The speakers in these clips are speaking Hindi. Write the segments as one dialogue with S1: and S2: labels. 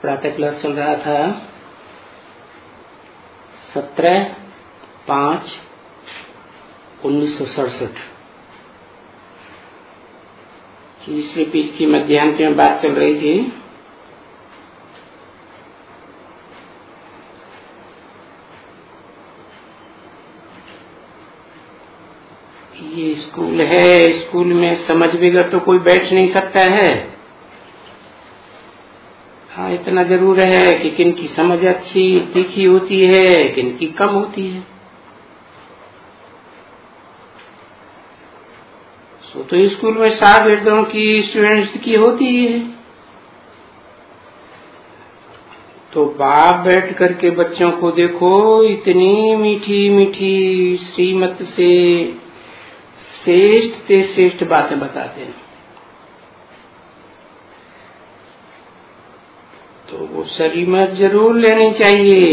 S1: प्रातः क्लास चल रहा था 17/5/1967। तीसरे पेज की मध्यांक में बात चल रही थी। ये स्कूल है, स्कूल में समझ बगैर तो कोई बैठ नहीं सकता है। हाँ, इतना जरूर है कि किन की समझ अच्छी तीखी होती है, किन की कम होती है। सो तो स्कूल में शागिर्दों की, स्टूडेंट्स की होती ही है। तो बाप बैठ करके बच्चों को देखो, इतनी मीठी मीठी श्रीमत से श्रेष्ठ से श्रेष्ठ बातें बताते हैं। तो वो श्रीमत जरूर लेनी चाहिए।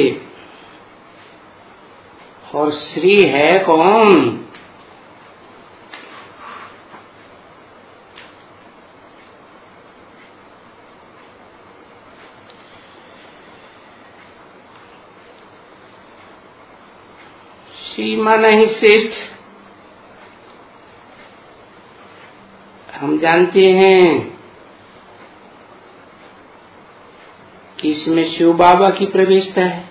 S1: और श्री है कौन? श्री माना ही श्रेष्ठ। हम जानते हैं कि इसमें शिव बाबा की प्रवेशता है।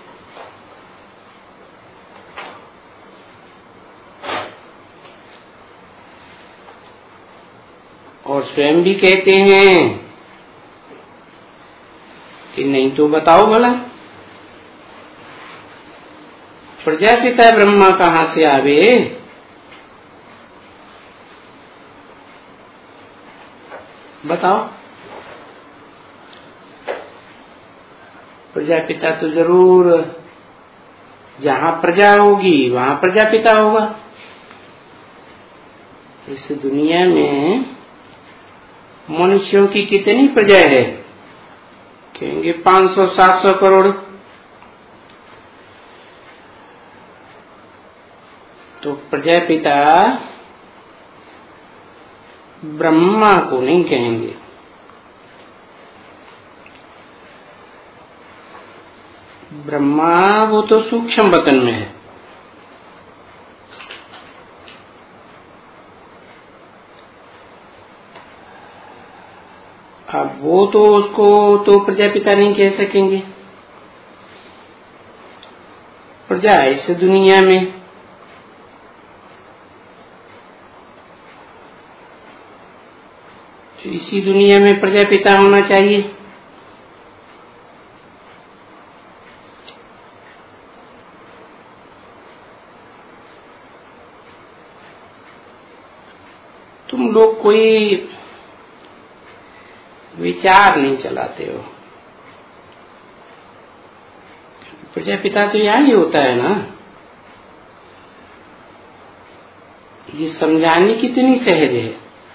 S1: और स्वयं भी कहते हैं कि नहीं तो बताओ भला, प्रजापिता ब्रह्मा कहाँ से आवे? बताओ। प्रजापिता तो जरूर, जहां प्रजा होगी वहां प्रजापिता होगा। इस दुनिया में मनुष्यों की कितनी प्रजा है? कहेंगे 500-700 करोड़। तो प्रजापिता ब्रह्मा को नहीं कहेंगे। ब्रह्मा वो तो सूक्ष्म वतन में है। अब वो तो उसको तो प्रजापिता नहीं कह सकेंगे। प्रजा इस दुनिया में, तो इसी दुनिया में प्रजापिता होना चाहिए। तुम लोग कोई विचार नहीं चलाते हो। प्रजापिता तो यहाँ ही होता है ना। ये समझाने कितनी सहज है।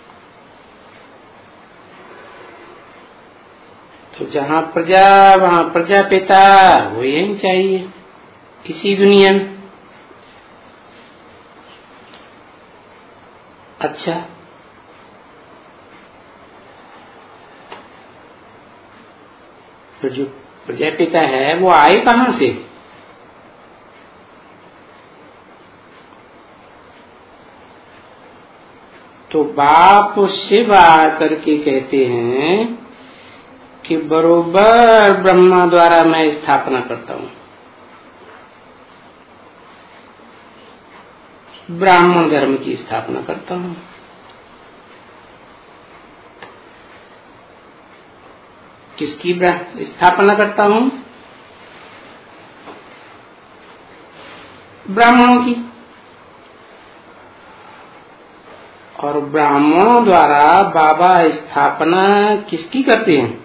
S1: तो जहाँ प्रजा वहाँ प्रजापिता वो यही चाहिए इसी दुनिया में। अच्छा, तो जो प्रजापिता है वो आए कहाँ से? तो बाप शिव आकर के कहते हैं कि बरोबर ब्रह्मा द्वारा मैं स्थापना करता हूँ। ब्राह्मण धर्म की स्थापना करता हूँ। किसकी स्थापना करता हूँ? ब्राह्मणों की। और ब्राह्मणों द्वारा बाबा स्थापना किसकी करते हैं?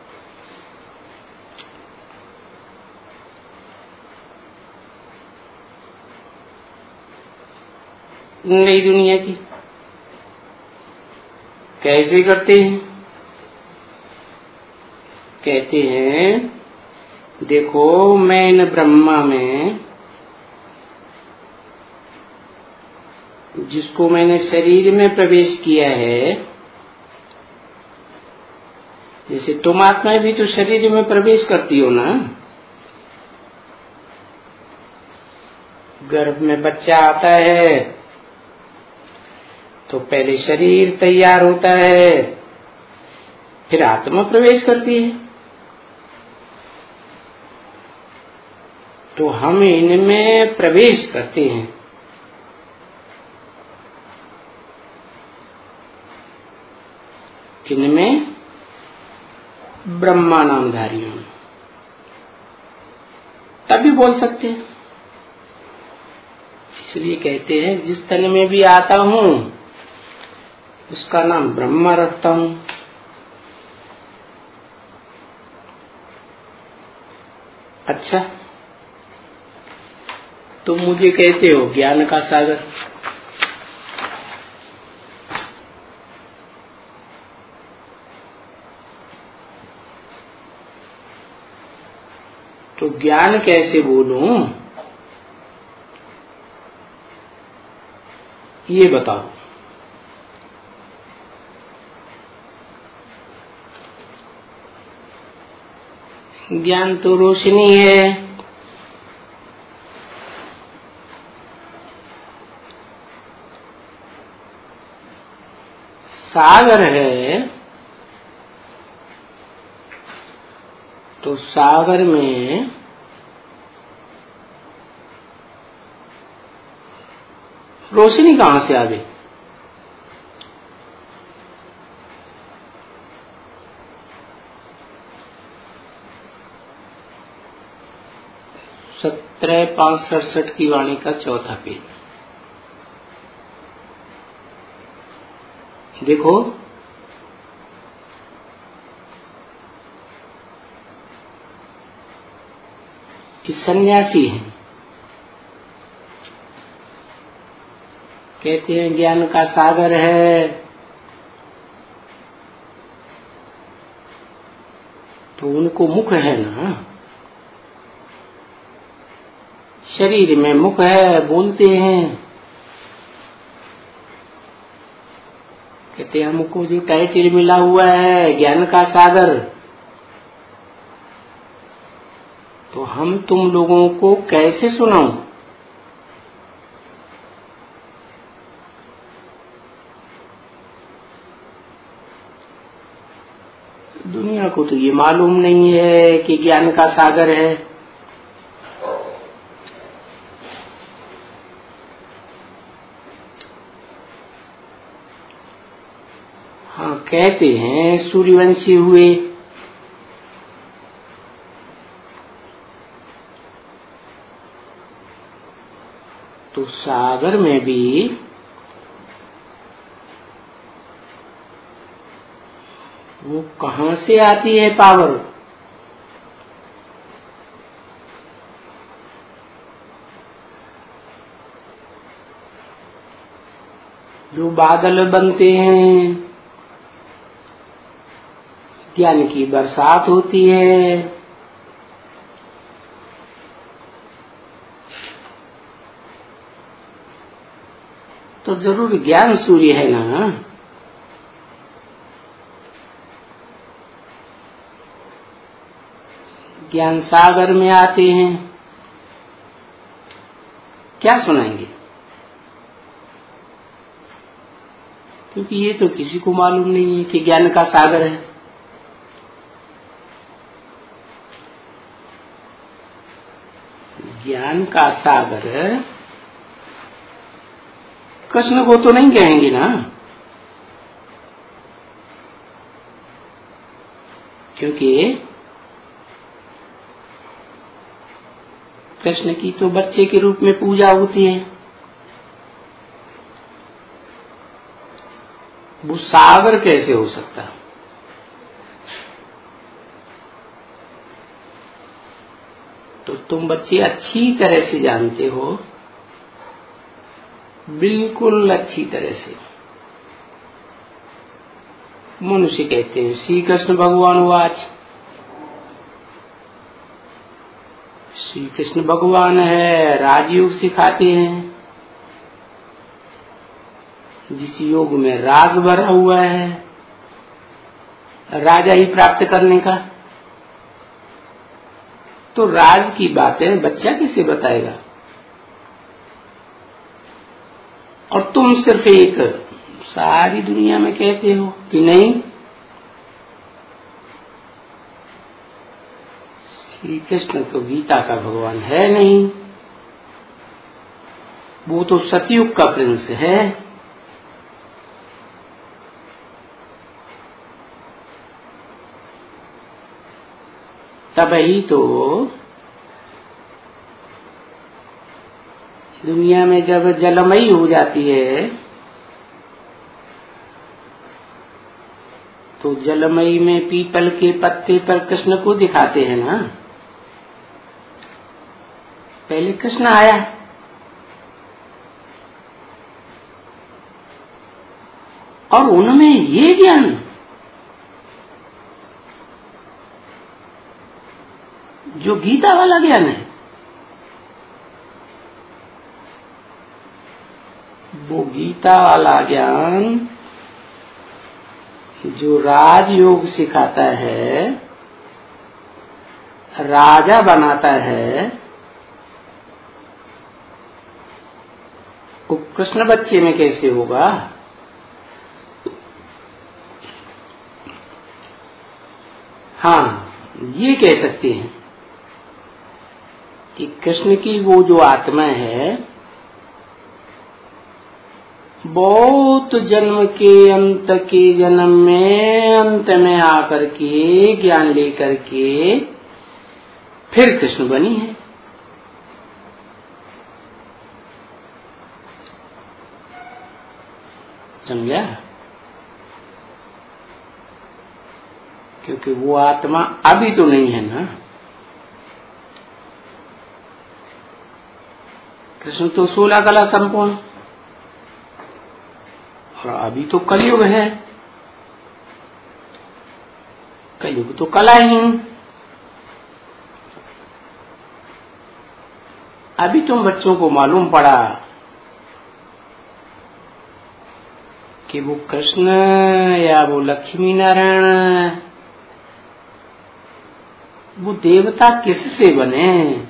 S1: नई दुनिया की। कैसे करते हैं? कहते हैं देखो, मैं इन ब्रह्मा में जिसको मैंने शरीर में प्रवेश किया है, जैसे तुम आत्माएं भी तो शरीर में प्रवेश करती हो ना। गर्भ में बच्चा आता है तो पहले शरीर तैयार होता है, फिर आत्मा प्रवेश करती है। तो हम इनमें प्रवेश करते हैं। इनमें ब्रह्मा नामधारियों में तभी बोल सकते हैं। इसलिए कहते हैं जिस तन में भी आता हूं उसका नाम ब्रह्मा रखता हूं। अच्छा, तुम मुझे कहते हो ज्ञान का सागर, तो ज्ञान कैसे बोलूं ये बताओ। ज्ञान तो रोशनी है, सागर है, तो सागर में रोशनी कहां से आवे? सत्रह 567 की वाणी का चौथा पेज देखो। कि सन्यासी हैं, कहते हैं ज्ञान का सागर है, तो उनको मुख है ना, शरीर में मुख है, बोलते हैं। कहते हैं हमको जो टाइटल मिला हुआ है ज्ञान का सागर, तो हम तुम लोगों को कैसे सुनाऊं? दुनिया को तो ये मालूम नहीं है कि ज्ञान का सागर है। हाँ, कहते हैं सूर्यवंशी हुए, तो सागर में भी वो कहां से आती है पावर? जो बादल बनते हैं, ज्ञान की बरसात होती है, तो जरूर ज्ञान सूर्य है ना। ज्ञान सागर में आते हैं, क्या सुनाएंगे? क्योंकि ये तो किसी को मालूम नहीं है कि ज्ञान का सागर है। ज्ञान का सागर कृष्ण को तो नहीं कहेंगे ना, क्योंकि कृष्ण की तो बच्चे के रूप में पूजा होती है। वो सागर कैसे हो सकता? तो तुम बच्चे अच्छी तरह से जानते हो, बिल्कुल अच्छी तरह से। मनुष्य कहते हैं श्री कृष्ण भगवान वाच, श्री कृष्ण भगवान है, राजयोग सिखाते हैं, जिस योग में राग भरा हुआ है, राजा ही प्राप्त करने का। तो राज की बातें बच्चा किसे बताएगा? और तुम सिर्फ एक सारी दुनिया में कहते हो कि नहीं, श्री कृष्ण तो गीता का भगवान है नहीं, वो तो सतयुग का प्रिंस है। तब ही तो दुनिया में जब जलमयी हो जाती है तो जलमयी में पीपल के पत्ते पर कृष्ण को दिखाते हैं ना। पहले कृष्ण आया, और उनमें ये ज्ञान जो गीता वाला ज्ञान है, वो गीता वाला ज्ञान जो राजयोग सिखाता है, राजा बनाता है, वो कृष्ण बच्चे में कैसे होगा? हाँ, ये कह सकते हैं कि कृष्ण की वो जो आत्मा है, बहुत जन्म के जन्म में अंत में आकर के ज्ञान लेकर के फिर कृष्ण बनी है। समझा? क्योंकि वो आत्मा अभी तो नहीं है ना। कृष्ण तो 16 कला संपूर्ण, और अभी तो कलयुग है। कलयुग तो कलाहीन। अभी तुम बच्चों को मालूम पड़ा कि वो कृष्ण या वो लक्ष्मी नारायण, वो देवता किससे बने?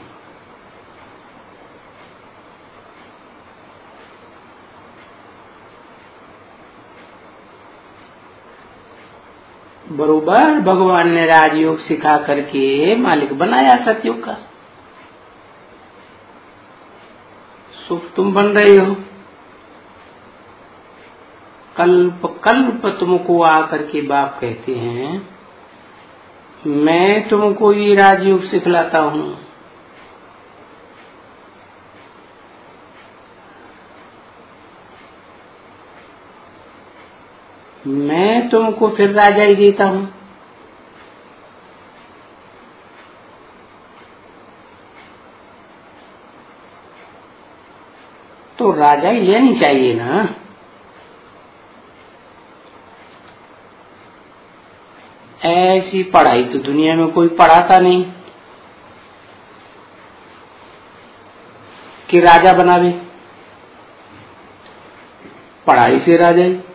S1: बरोबर भगवान ने राजयोग सिखा करके मालिक बनाया सतयुग का। सुख तुम बन रहे हो, कल्प कल्प तुमको आकर के बाप कहते हैं मैं तुमको ये राजयोग सिखलाता हूं। मैं तुमको फिर राजा ही देता हूं। तो राजा ही लेनी चाहिए ना। ऐसी पढ़ाई तो दुनिया में कोई पढ़ाता नहीं कि राजा बनावे। पढ़ाई से राजा ही।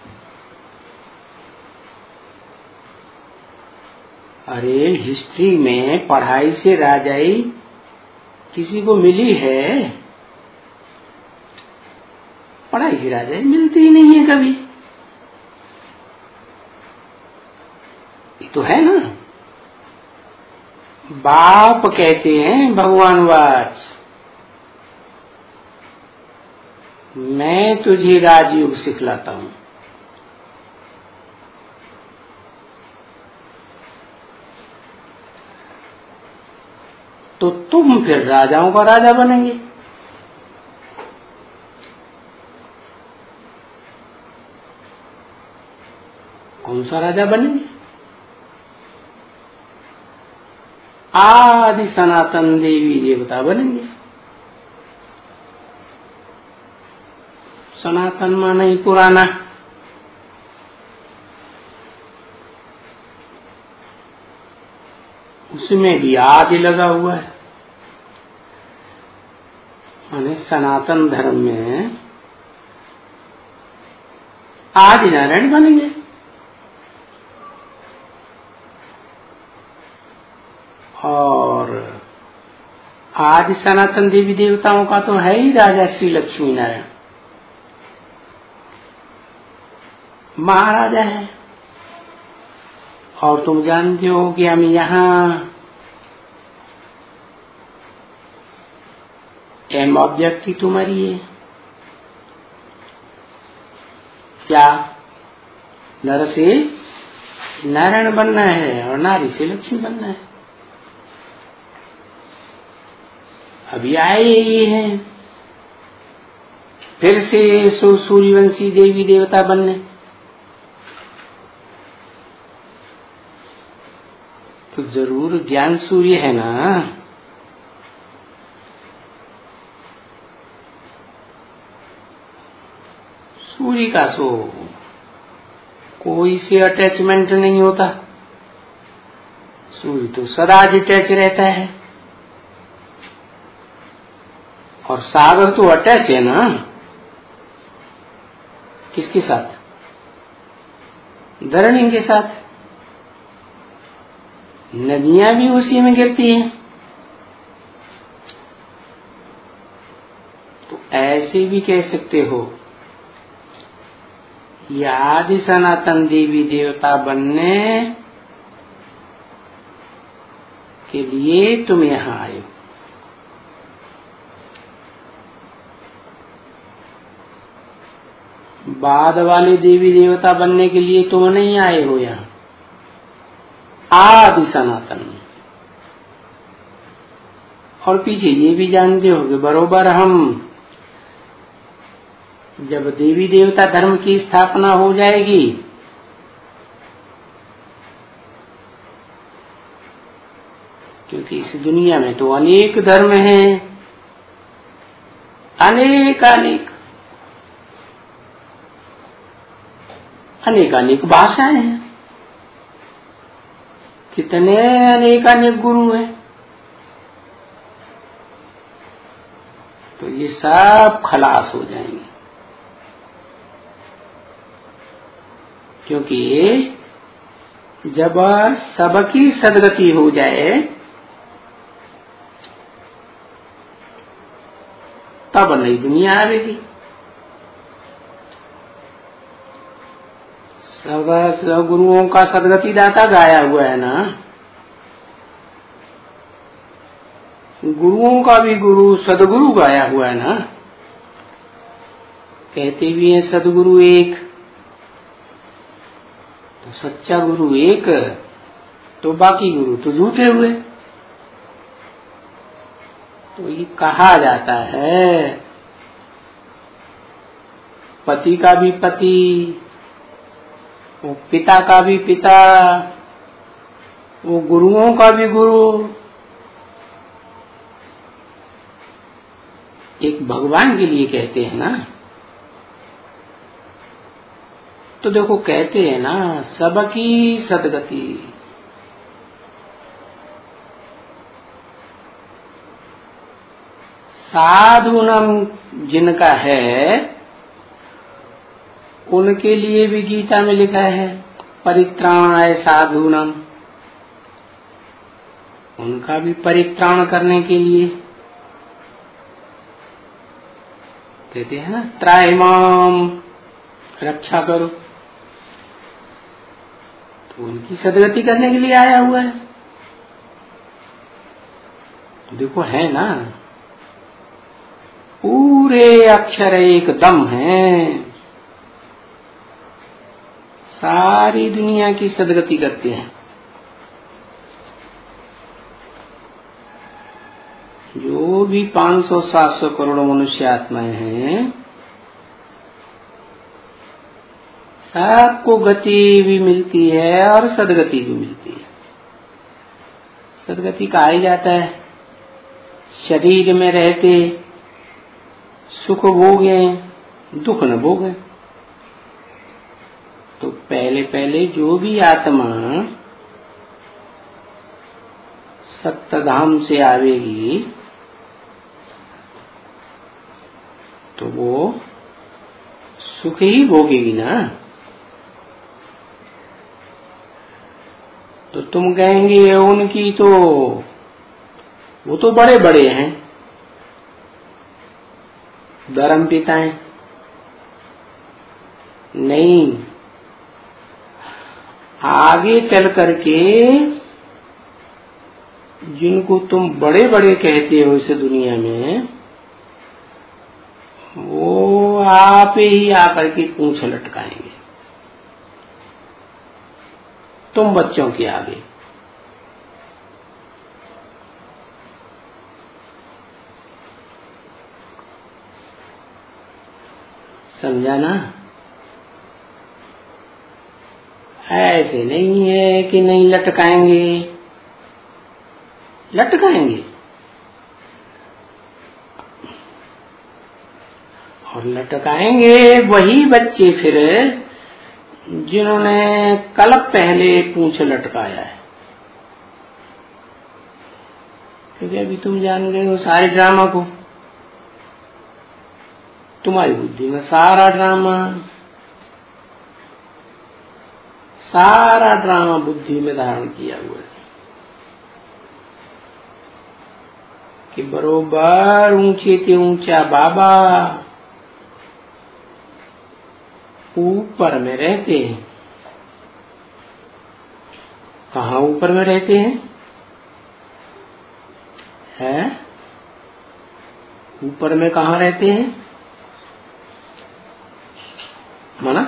S1: अरे हिस्ट्री में पढ़ाई से राजाई किसी को मिली है? पढ़ाई से राजाई मिलती ही नहीं है कभी। ये तो है ना। बाप कहते हैं भगवान वाच, मैं तुझे राजयोग सिखलाता हूं। तो तुम फिर राजाओं का राजा बनेंगे। कौन सा राजा बनेंगे? आदि सनातन देवी देवता बनेंगे। सनातन माने ही पुराना। उसमें भी आदि लगा हुआ है। माने सनातन धर्म में आदि नारायण बनेंगे। और आदि सनातन देवी देवताओं का तो है ही राजा श्री लक्ष्मी नारायण, महाराजा है। और तुम जानते हो कि हम यहाँ एम ऑब्जेक्ट तुम्हारी है क्या? नर से नारायण बनना है और नारी से लक्ष्मी बनना है। अभी आए ही हैं फिर से सूर्यवंशी देवी देवता बनने, तो जरूर ज्ञान सूर्य है ना। सूर्य का सो कोई से अटैचमेंट नहीं होता, सूर्य तो सदा अटैच रहता है। और सागर तो अटैच है ना, किसके साथ? धरणी के साथ। नदियां भी उसी में गिरती हैं। तो ऐसे भी कह सकते हो आदि सनातन देवी देवता बनने के लिए तुम यहाँ आए हो। बाद वाले देवी देवता बनने के लिए तुम नहीं आए हो यहाँ, आदि सनातन। और पीछे ये भी जानते हो कि बरोबर हम जब देवी देवता धर्म की स्थापना हो जाएगी क्योंकि इस दुनिया में तो अनेक धर्म हैं, अनेक अनेक भाषाएं हैं, कितने अनेक गुरु हैं। तो ये सब खलास हो जाएंगे क्योंकि जब सबकी सदगति हो जाए तब नई दुनिया आएगी। सब गुरुओं का सदगति दाता गाया हुआ है ना। गुरुओं का भी गुरु सदगुरु गाया हुआ है ना। कहते भी हैं सदगुरु एक, तो सच्चा गुरु एक, तो बाकी गुरु तो झूठे हुए। तो ये कहा जाता है पति का भी पति, वो पिता का भी पिता, वो गुरुओं का भी गुरु, एक भगवान के लिए कहते हैं ना। तो देखो कहते हैं ना सबकी सदगति। साधुनम जिनका है उनके लिए भी गीता में लिखा है परित्राणाय साधुनम, उनका भी परित्राण करने के लिए कहते हैं ना त्रायमाम, रक्षा करो। तो उनकी सदगति करने के लिए आया हुआ है। देखो है ना पूरे अक्षर एकदम हैं, सारी दुनिया की सदगति करते हैं। जो भी 500-700 करोड़ मनुष्य आत्माएं हैं सबको गति भी मिलती है और सदगति भी मिलती है। सदगति कहा ही जाता है शरीर में रहते सुख भोगे दुख न भोगे। तो पहले पहले जो भी आत्मा सप्तधाम से आवेगी तो वो सुख ही भोगेगी ना। तो तुम कहेंगे उनकी तो वो तो बड़े बड़े हैं, धर्म पिताएं। नहीं, आगे चल करके जिनको तुम बड़े बड़े कहते हो इस दुनिया में, वो आप ही आकर के पूंछ लटकाएंगे तुम बच्चों के आगे। समझा ना? ऐसे नहीं है कि नहीं लटकाएंगे, लटकाएंगे। और लटकाएंगे वही बच्चे फिर जिन्होंने कल पहले पूंछ लटकाया है। क्योंकि अभी तुम जान गए हो सारे ड्रामा को, तुम्हारी बुद्धि में सारा ड्रामा बुद्धि में धारण किया हुआ है कि बरोबर ऊंचे से ऊंचा बाबा ऊपर में रहते हैं। कहाँ ऊपर में रहते हैं? ऊपर में कहाँ रहते हैं? माना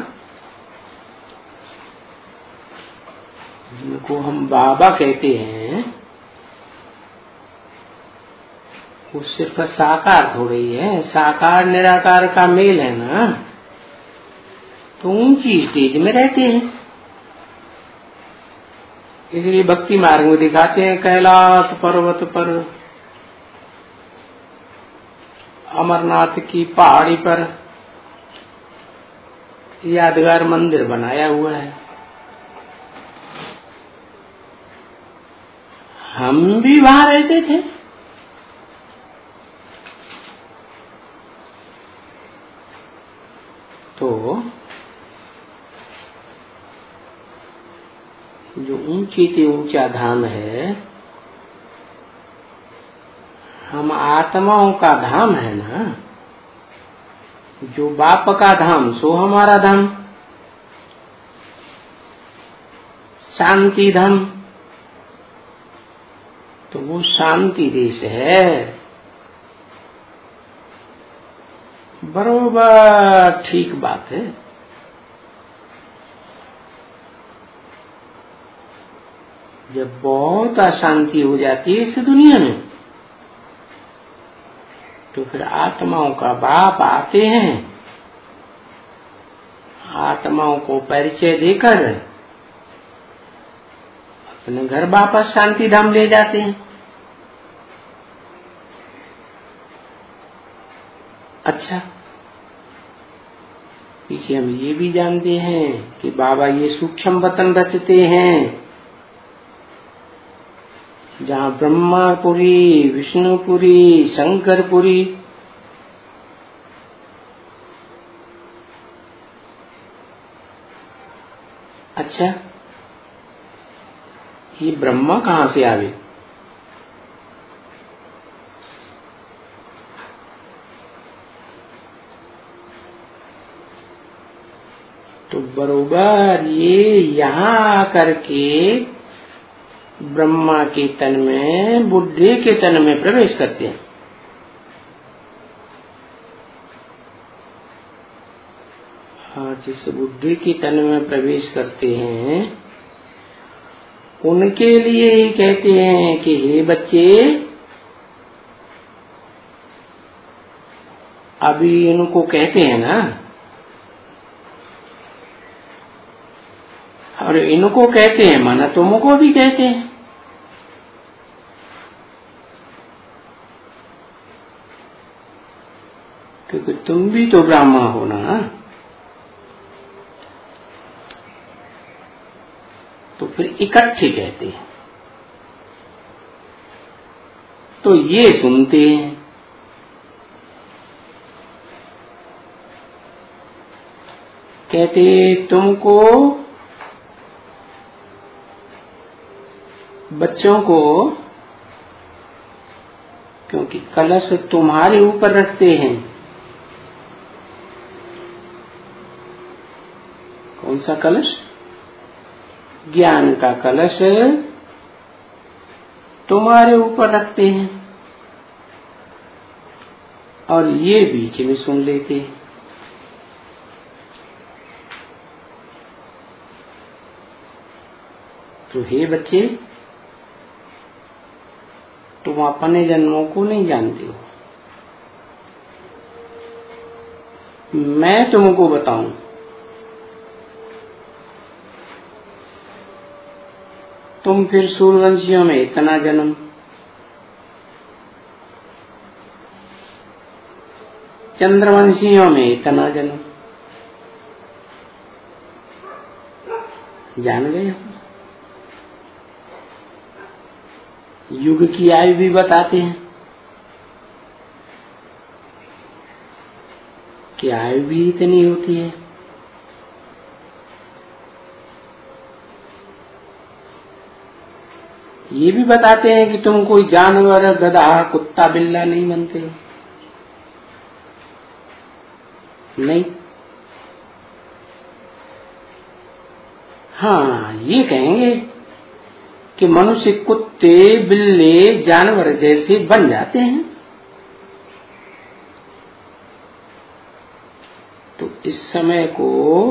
S1: जिनको हम बाबा कहते हैं वो सिर्फ साकार थोड़ी है, साकार निराकार का मेल है ना। तो ऊंची स्टेज में रहते हैं, इसलिए भक्ति मार्ग में दिखाते हैं कैलाश पर्वत पर, अमरनाथ की पहाड़ी पर यादगार मंदिर बनाया हुआ है। हम भी वहां रहते थे। तो जो ऊंचे से ऊंचा धाम है, हम आत्माओं का धाम है ना। जो बाप का धाम सो हमारा धाम, शांति धाम। तो वो शांति देश है। बरोबर ठीक बात है। जब बहुत अशांति हो जाती है इस दुनिया में, तो फिर आत्माओं का बाप आते हैं, आत्माओं को परिचय देकर अपने घर वापस शांति धाम ले जाते हैं। अच्छा, पीछे हम ये भी जानते हैं कि बाबा ये सूक्ष्म वतन रचते हैं जहाँ ब्रह्मापुरी, विष्णुपुरी, शंकरपुरी। अच्छा, ये ब्रह्मा कहाँ से आवे? तो बरोबर ये यहाँ आकर के ब्रह्मा के तन में, बुद्धि के तन में प्रवेश करते हैं। और जिस बुद्धि के तन में प्रवेश करते हैं उनके लिए ही कहते हैं कि हे बच्चे, अभी इनको कहते हैं ना, और इनको कहते हैं माना तुमको भी कहते हैं। क्योंकि तुम भी तो ब्राह्मण हो ना। तो फिर इकट्ठे कहते हैं। तो ये सुनते हैं। कहते तुमको, बच्चों को कि कलश तुम्हारे ऊपर रखते हैं। कौन सा कलश? ज्ञान का कलश तुम्हारे ऊपर रखते हैं और ये बीच में सुन लेते हैं। तो हे बच्चे, तुम अपने जन्मों को नहीं जानते हो, मैं तुमको बताऊं। तुम फिर सूर्यवंशियों में इतना जन्म, चंद्रवंशियों में इतना जन्म, जान गए हो। युग की आयु भी बताते हैं कि आयु भी इतनी होती है। ये भी बताते हैं कि तुम कोई जानवर, गधा, कुत्ता, बिल्ला नहीं बनते हो। नहीं, हाँ ये कहेंगे कि मनुष्य कुत्ते, बिल्ले, जानवर जैसे बन जाते हैं। तो इस समय को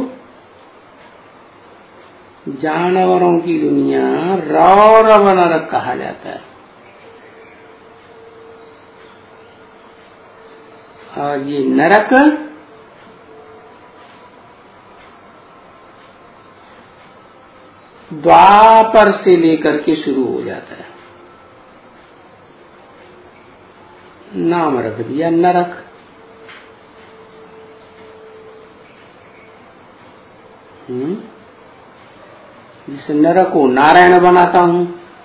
S1: जानवरों की दुनिया रौरव नरक कहा जाता है। और ये नरक द्वापर से लेकर के शुरू हो जाता है। नाम रख दिया नरक। जिस नरक को नारायण बनाता हूं,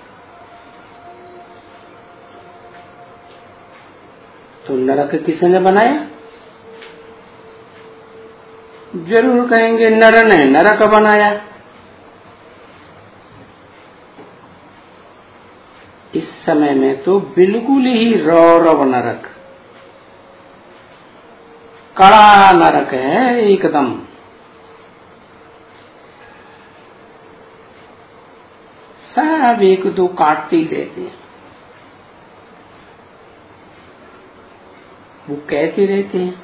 S1: तो नरक किसने बनाया? जरूर कहेंगे नर ने नरक बनाया। इस समय में तो बिल्कुल ही रौरव नरक, कड़ा नरक है एकदम। सब एक दो काटते ही रहते हैं, वो कहते रहते हैं।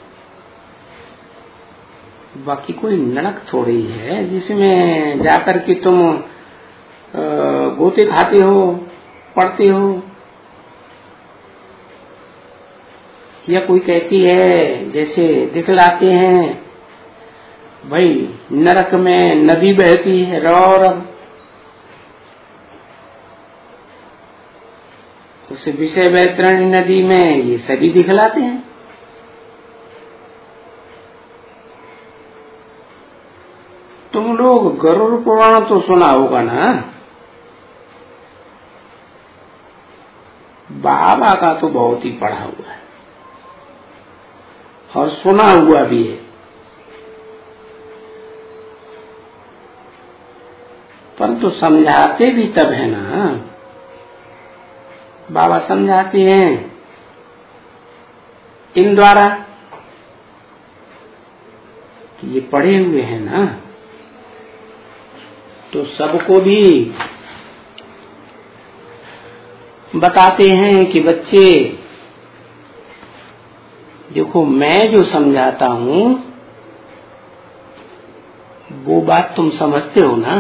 S1: बाकी कोई नरक थोड़ी है जिसमें जाकर के तुम गोते खाते हो, पढ़ते हो। या कोई कहती है, जैसे दिखलाते हैं, भाई नरक में नदी बहती है रौरव, उस विषय वैतरणी नदी में ये सभी दिखलाते हैं। तुम लोग गरुड़ पुराण तो सुना होगा ना? बाबा का तो बहुत ही पढ़ा हुआ है और सुना हुआ भी है, परंतु समझाते भी तब है ना। बाबा समझाते हैं इन द्वारा कि ये पढ़े हुए हैं ना, तो सबको भी बताते हैं कि बच्चे देखो, मैं जो समझाता हूं वो बात तुम समझते हो ना,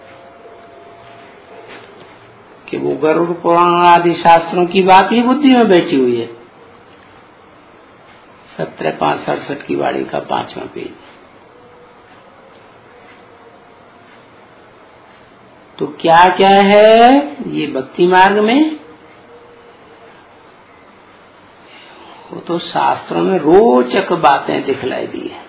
S1: कि वो गरुड़ पुराण आदि शास्त्रों की बात ही बुद्धि में बैठी हुई है। 17/5/67 की वाणी का 5वां पेज। तो क्या क्या है ये भक्ति मार्ग में? वो तो शास्त्रों में रोचक बातें दिखलाई दी है,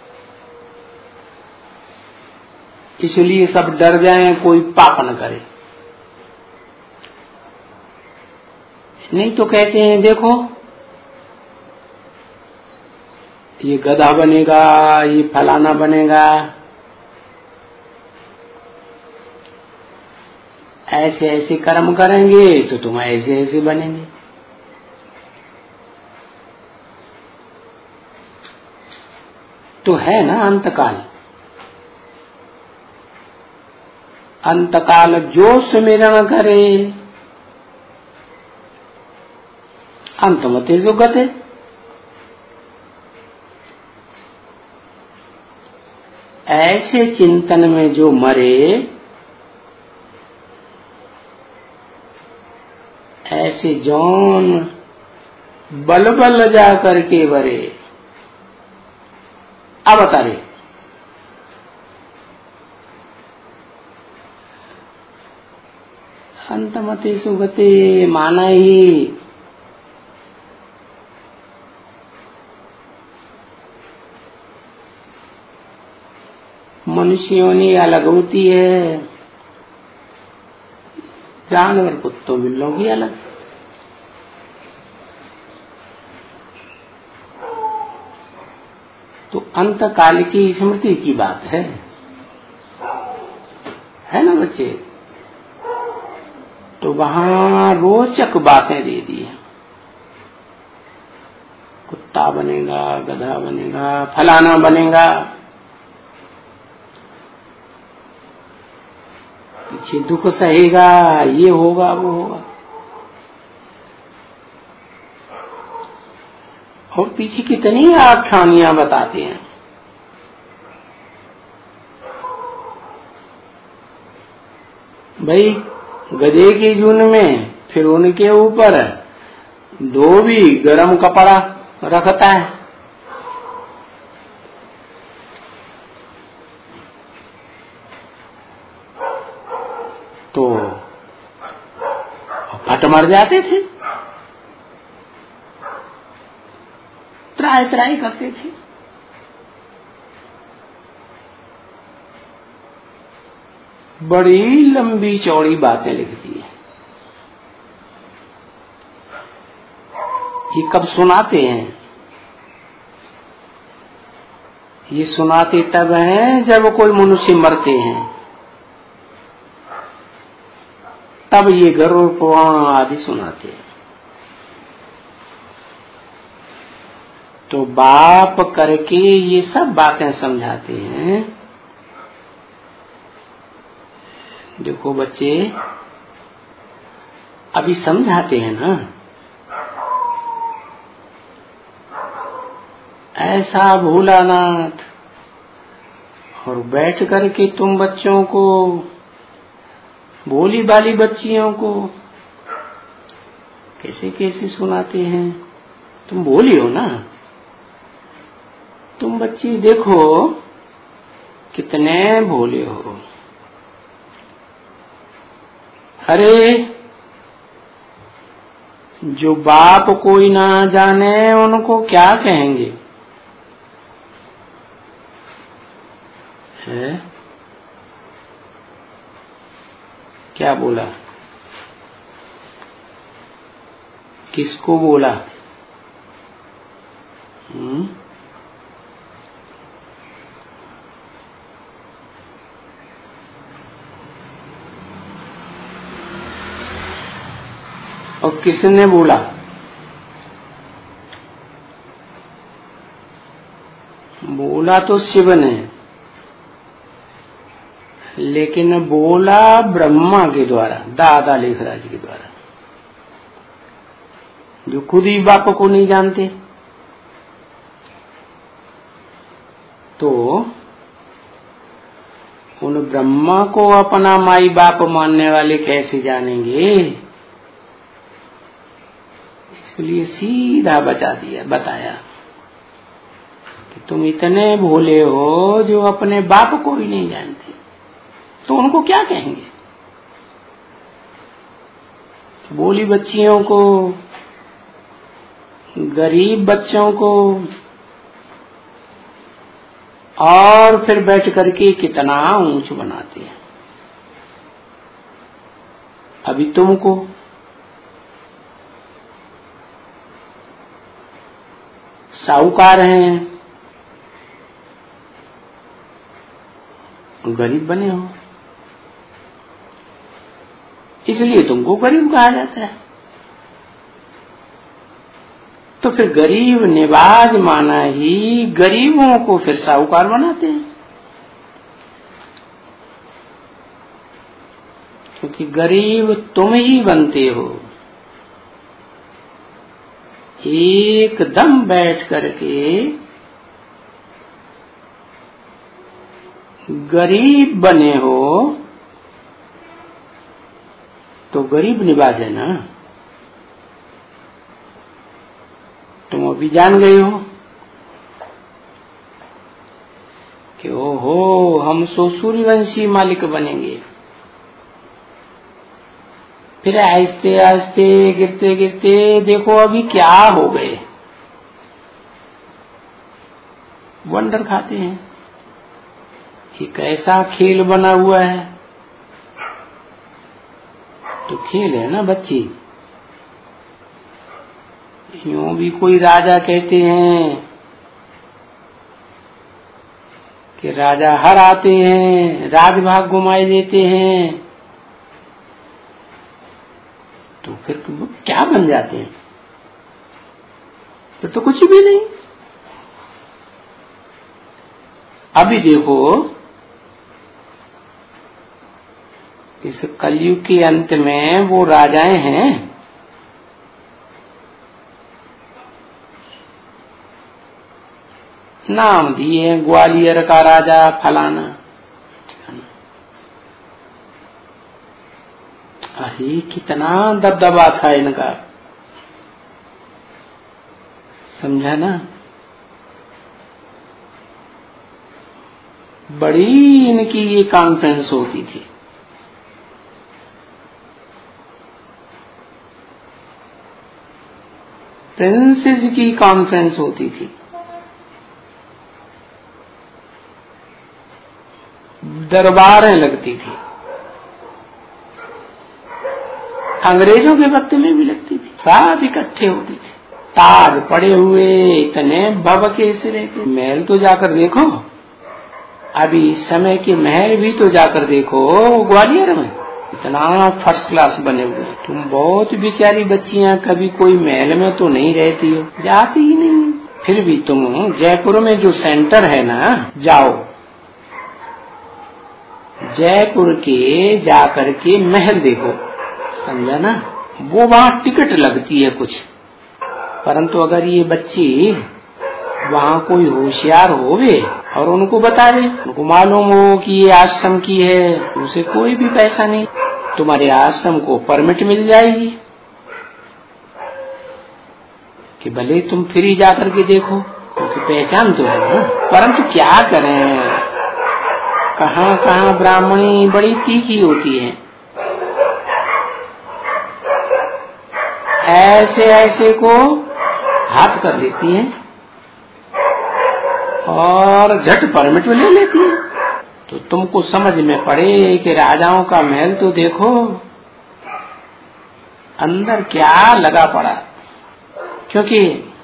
S1: इसलिए सब डर जाएं, कोई पाप न करे। नहीं तो कहते हैं देखो ये गधा बनेगा, ये फलाना बनेगा, ऐसे ऐसे कर्म करेंगे तो तुम ऐसे ऐसे बनेंगे। तो है ना अंतकाल। अंतकाल जो सुमिरन करे अंतमते जो गते। ऐसे चिंतन में जो मरे, ऐसे जौन बल बल जा करके बरे। अब अवतारे अंतमते सुगते माना ही मनुष्यों ने अलग होती है, जानवर कुत्तों बिल्लों की अलग। तो अंतकाल की स्मृति की बात है ना बच्चे। तो वहां रोचक बातें दे दी है। कुत्ता बनेगा, गधा बनेगा, फलाना बनेगा, पीछे दुख सहेगा, ये होगा वो होगा, और पीछे कितनी आख्यानियां बताते हैं। भाई गधे की जून में फिर उनके ऊपर धोबी गरम कपड़ा रखता है, तो फट मर जाते थे, त्राई त्राई करते थे। बड़ी लंबी चौड़ी बातें लिखती है। ये कब सुनाते हैं? ये सुनाते तब हैं जब कोई मनुष्य मरते हैं, तब ये गरुड़ पुराण आदि सुनाते हैं। तो बाप करके ये सब बातें समझाते हैं। देखो बच्चे, अभी समझाते हैं ना, ऐसा भोलानाथ, और बैठ करके तुम बच्चों को, भोली बाली बच्चियों को कैसे कैसे सुनाते हैं। तुम भोली हो ना, तुम बच्ची देखो कितने भोले हो। अरे जो बाप कोई ना जाने उनको क्या कहेंगे? है क्या बोला? किसको बोला? और किसने बोला? बोला तो शिव ने, लेकिन बोला ब्रह्मा के द्वारा, दादा लेखराज के द्वारा, जो खुद ही बाप को नहीं जानते। तो उन ब्रह्मा को अपना माई बाप मानने वाले कैसे जानेंगे? इसलिए सीधा बताया कि तुम इतने भोले हो जो अपने बाप को भी नहीं जानते, तो उनको क्या कहेंगे? भोली बच्चियों को, गरीब बच्चों को, और फिर बैठ करके कितना ऊंच बनाते हैं। अभी तुमको साहूकार हैं, गरीब बने हो, इसलिए तुमको गरीब कहा जाता है। तो फिर गरीब निवाज माना ही गरीबों को फिर साहूकार बनाते हैं, क्योंकि गरीब तुम ही बनते हो। एकदम बैठ करके गरीब बने हो तो गरीब निवाज है ना। तुम अभी जान गए हो कि ओहो हम सो सूर्यवंशी मालिक बनेंगे, फिर आहिस्ते आहिस्ते गिरते गिरते देखो अभी क्या हो गए, वंडर खाते हैं। एक ऐसा खेल बना हुआ है, तो खेल है ना बच्ची। यूं भी कोई राजा कहते हैं कि राजा हर आते हैं, राजभाग घुमाए देते हैं, तो फिर क्या बन जाते हैं? फिर तो कुछ भी नहीं। अभी देखो इस कलयुग के अंत में वो राजाएं हैं, नाम दिए ग्वालियर का राजा फलाना। अरे कितना दबदबा था इनका, समझा ना। बड़ी इनकी ये कॉन्फ्रेंस होती थी। प्रिंसेस की कॉन्फ्रेंस होती थी, दरबारें लगती थी, अंग्रेजों के वक्त में भी लगती थी, सब इकट्ठे होते थे, ताज पड़े हुए इतने भभके से रहते। महल तो जाकर देखो, अभी इस समय के महल भी तो जाकर देखो ग्वालियर में, इतना फर्स्ट क्लास बने हुए। तुम बहुत बेचारी बच्चियां कभी कोई महल में तो नहीं रहती हो, जाती ही नहीं। फिर भी तुम जयपुर में जो सेंटर है ना, जाओ जयपुर के जाकर के महल देखो, समझा ना। वो वहाँ टिकट लगती है कुछ, परंतु अगर ये बच्ची वहाँ कोई होशियार होवे और उनको बतावे, उनको मालूम हो कि ये आश्रम की है, उसे कोई भी पैसा नहीं, तुम्हारे आश्रम को परमिट मिल जाएगी कि भले तुम फ्री जाकर के देखो, क्योंकि पहचान तो है ना। परंतु क्या करें, कहाँ कहाँ ब्राह्मणी बड़ी तीखी होती है, ऐसे ऐसे को हाथ कर लेती है और झट परमिट में ले लेती है। तो तुमको समझ में पड़े कि राजाओं का महल तो देखो अंदर क्या लगा पड़ा, क्योंकि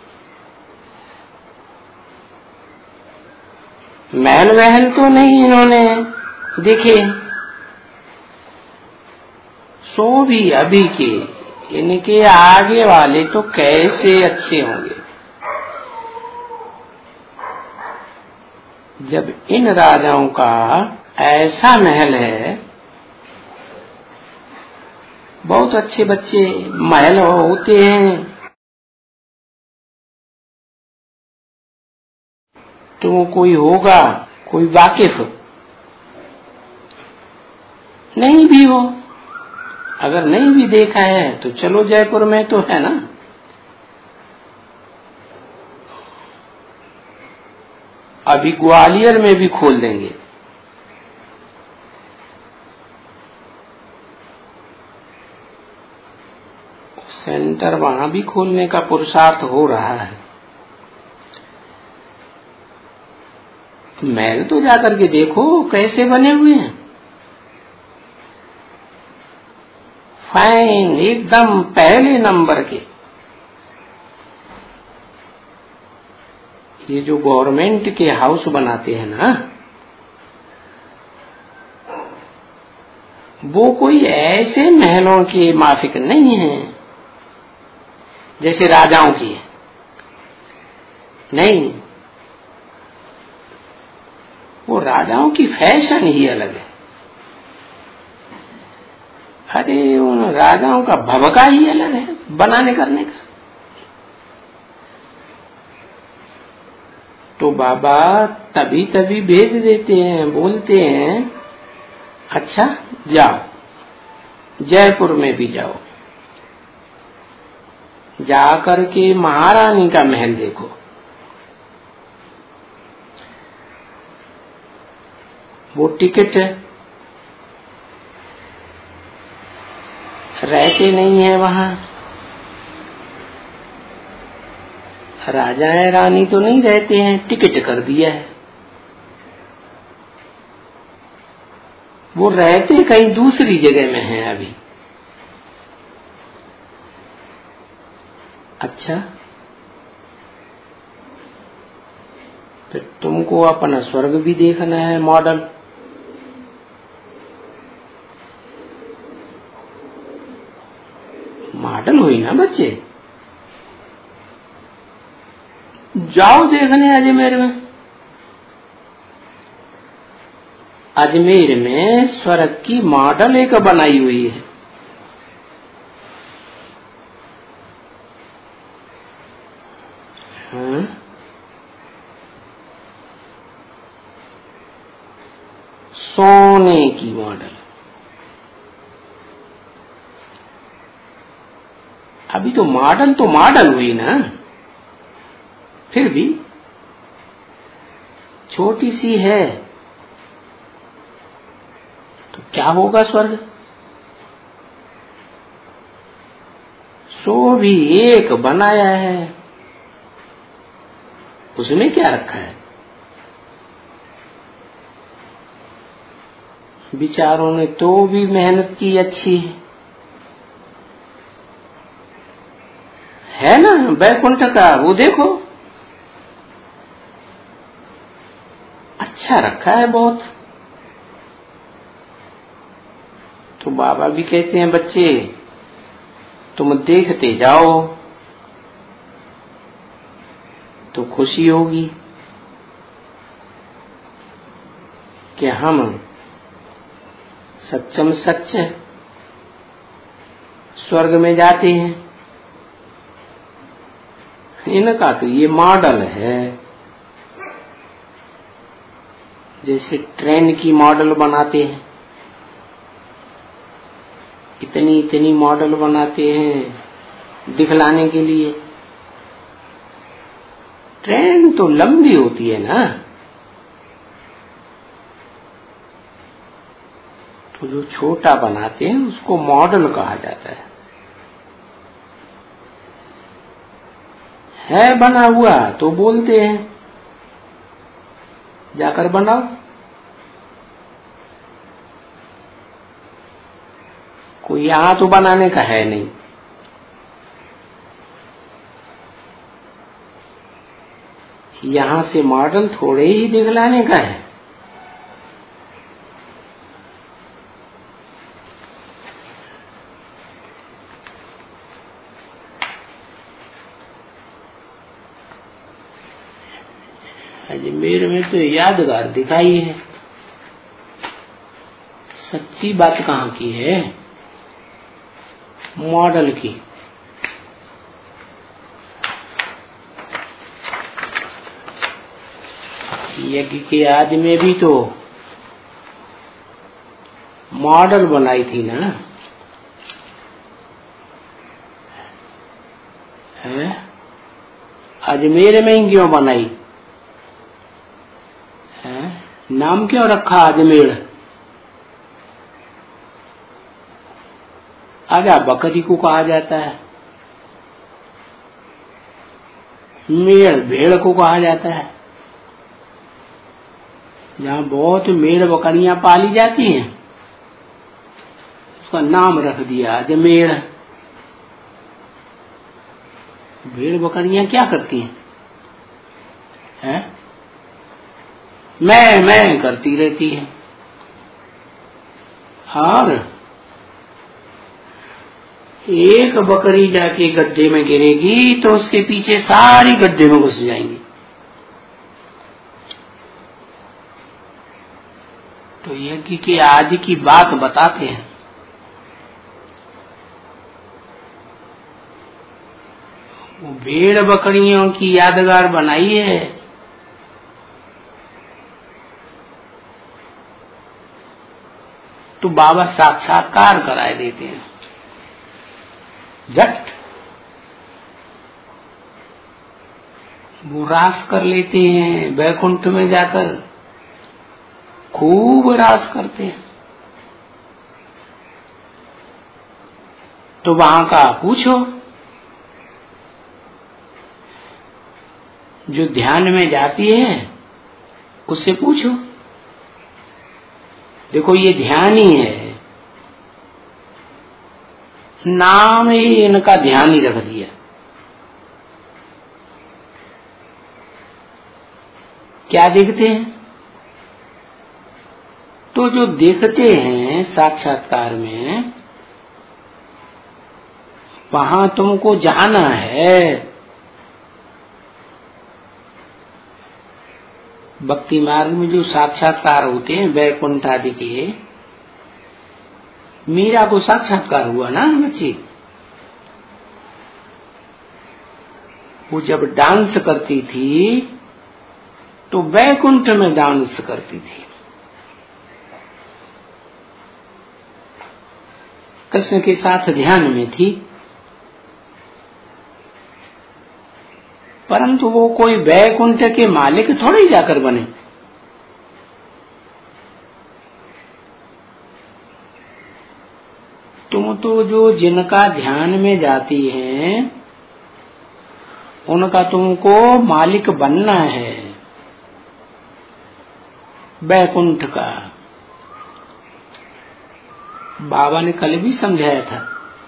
S1: महल वहल तो नहीं इन्होंने देखे, सो भी अभी के इनके आगे वाले तो कैसे अच्छे होंगे। जब इन राजाओं का ऐसा महल है, बहुत अच्छे बच्चे महल होते हैं, तो कोई होगा कोई वाकिफ नहीं भी हो, अगर नहीं भी देखा है तो चलो जयपुर में तो है ना। अभी ग्वालियर में भी खोल देंगे, सेंटर वहां भी खोलने का पुरुषार्थ हो रहा है। महल तो जाकर के देखो कैसे बने हुए हैं, फाइन एकदम पहले नंबर के। ये जो गवर्नमेंट के हाउस बनाते हैं ना, वो कोई ऐसे महलों के माफिक नहीं है जैसे राजाओं की है। नहीं, वो राजाओं की फैशन ही अलग है। अरे उन राजाओं का भवका ही अलग है बनाने करने का। तो बाबा तभी तभी भेज देते हैं, बोलते हैं अच्छा जाओ, जयपुर में भी जाओ, जाकर के महारानी का महल देखो। वो टिकट रहते नहीं है वहां, राजा रानी तो नहीं रहते हैं, टिकट कर दिया है। वो रहते कहीं दूसरी जगह में हैं अभी। अच्छा, फिर तुमको अपना स्वर्ग भी देखना है मॉडल। मॉडल हुई ना बच्चे, जाओ देखने अजमेर में। अजमेर में स्वर्ग की मॉडल एक बनाई हुई है। हाँ? सोने की मॉडल। अभी तो मॉडल हुई ना, फिर भी छोटी सी है। तो क्या होगा स्वर्ग? सो भी एक बनाया है, उसमें क्या रखा है? बिचारों ने तो भी मेहनत की अच्छी है ना। बैकुंठ का वो देखो, अच्छा रखा है बहुत। तो बाबा भी कहते हैं बच्चे तुम देखते जाओ तो खुशी होगी कि हम सच्चम सच्च स्वर्ग में जाते हैं। इनका तो ये मॉडल है, जैसे ट्रेन की मॉडल बनाते हैं, इतनी इतनी मॉडल बनाते हैं दिखलाने के लिए। ट्रेन तो लंबी होती है ना, तो जो छोटा बनाते हैं उसको मॉडल कहा जाता है बना हुआ तो बोलते हैं जाकर बनाओ। कोई यहां तो बनाने का है नहीं। यहां से मॉडल थोड़े ही दिखलाने का है। अजमेर में तो यादगार दिखाई है, सच्ची बात कहाँ की है? मॉडल की। यज्ञ के आदि में भी तो मॉडल बनाई थी ना, है? अजमेर में ही क्यों बनाई है? नाम क्यों रखा अजमेर? आजा बकरी को कहा जाता है, मेड़ भेड़ को कहा जाता है। जहाँ बहुत मेड़ बकरियां पाली जाती हैं उसका नाम रख दिया अजमेर। भेड़ बकरियां क्या करती हैं? मैं करती रहती है, और एक बकरी जाके गड्ढे में गिरेगी तो उसके पीछे सारी गड्ढे में घुस जाएंगी। तो यज्ञ की आज की बात बताते हैं। वो भेड़ बकरियों की यादगार बनाई है, तो बाबा साक्षात्कार कराए देते हैं झट। वो रास कर लेते हैं वैकुंठ में जाकर, खूब रास करते हैं। तो वहां का पूछो, जो ध्यान में जाती है उससे पूछो। देखो ये ध्यान ही है, नाम ही इनका ध्यान ही रख दिया। क्या देखते हैं? तो जो देखते हैं साक्षात्कार में, वहां तुमको जाना है। भक्ति मार्ग में जो साक्षात्कार होते हैं वैकुंठ आदि के, मीरा को साक्षात्कार हुआ ना बच्ची। वो जब डांस करती थी तो वैकुंठ में डांस करती थी, कृष्ण के साथ ध्यान में थी। परंतु वो कोई वैकुंठ के मालिक थोड़ी जाकर बने। तुम तो जो जिनका ध्यान में जाती हैं उनका तुमको मालिक बनना है, वैकुंठ का। बाबा ने कल भी समझाया था।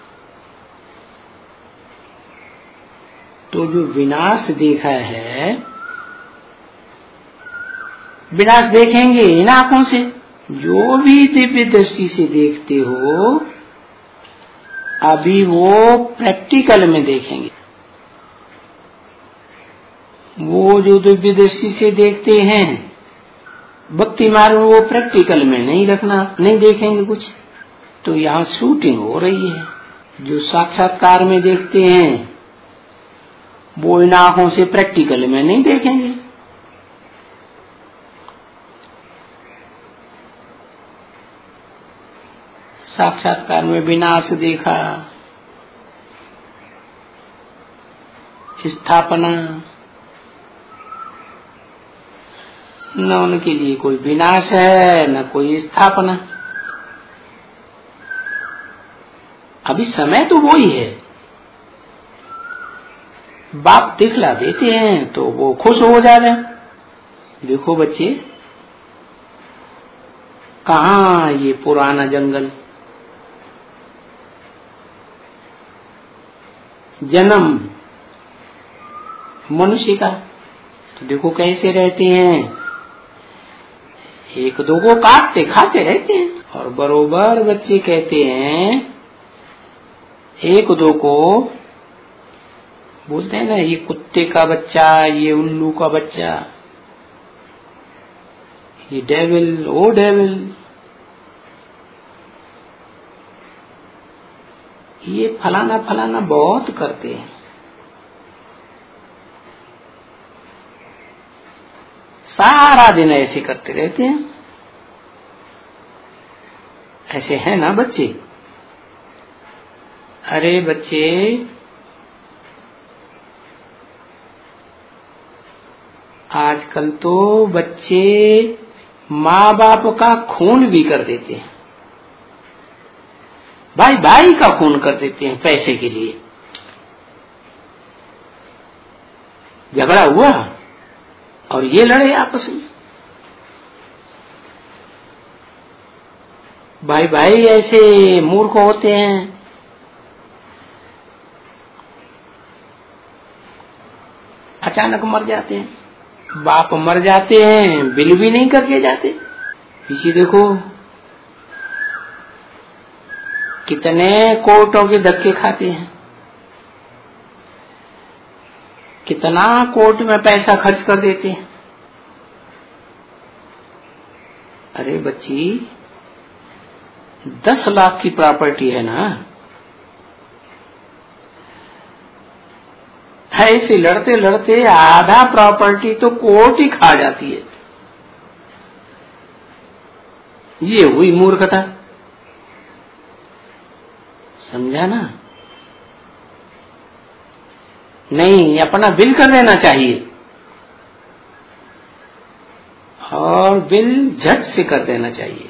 S1: तो जो विनाश देखा है, विनाश देखेंगे इन आंखों से। जो भी दिव्य दृष्टि से देखते हो, अभी वो प्रैक्टिकल में देखेंगे। वो जो दिव्य दृष्टि से देखते हैं भक्ति मार्ग में, वो प्रैक्टिकल में नहीं देखेंगे कुछ। तो यहाँ शूटिंग हो रही है। जो साक्षात्कार में देखते हैं वो इन आंखों से प्रैक्टिकल में नहीं देखेंगे। साक्षात्कार में विनाश देखा, स्थापना, न उनके लिए कोई विनाश है न कोई स्थापना। अभी समय तो वो ही है। बाप दिखला देते हैं तो वो खुश हो जा रहे हैं। देखो बच्चे, कहाँ ये पुराना जंगल, जन्म मनुष्य का, तो देखो कैसे रहते हैं। एक दो को काटते खाते रहते हैं। और बरोबर बच्चे कहते हैं, एक दो को बोलते हैं ना, ये कुत्ते का बच्चा, ये उल्लू का बच्चा, ये डेविल, ओ डेविल। ये फलाना फलाना बहुत करते हैं। सारा दिन ऐसे करते रहते हैं। ऐसे है ना बच्चे? अरे बच्चे, आजकल तो बच्चे माँ बाप का खून भी कर देते हैं। भाई भाई का खून कर देते हैं पैसे के लिए। झगड़ा हुआ और ये लड़े आपस में। भाई भाई ऐसे मूर्ख होते हैं। अचानक मर जाते हैं। बाप मर जाते हैं, बिल भी नहीं करके जाते। इसी देखो कितने कोर्टों के धक्के खाते हैं, कितना कोर्ट में पैसा खर्च कर देते हैं। अरे बच्ची, 10 लाख की प्रॉपर्टी है ना, ऐसे लड़ते लड़ते आधा प्रॉपर्टी तो कोर्ट ही खा जाती है। ये हुई मूर्खता, समझा ना? नहीं, अपना बिल कर देना चाहिए और बिल झट से कर देना चाहिए,